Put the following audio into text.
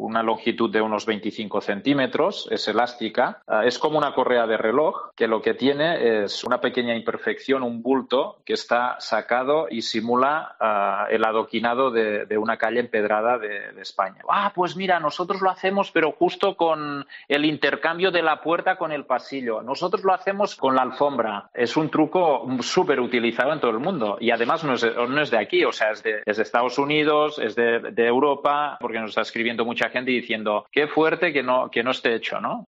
una longitud de unos 25 centímetros, es elástica, es como una correa de reloj que lo que tiene es una pequeña imperfección, un bulto que está sacado y simula el adoquinado de una calle empedrada de España. Pues mira, nosotros lo hacemos pero justo con el intercambio de la puerta con el pasillo. Nosotros lo hacemos con la alfombra. Es un truco súper utilizado en todo el mundo y además no es de aquí, o sea, es de Estados Unidos, es de Europa, porque nos está escribiendo mucha gente diciendo qué fuerte que no esté hecho, ¿no?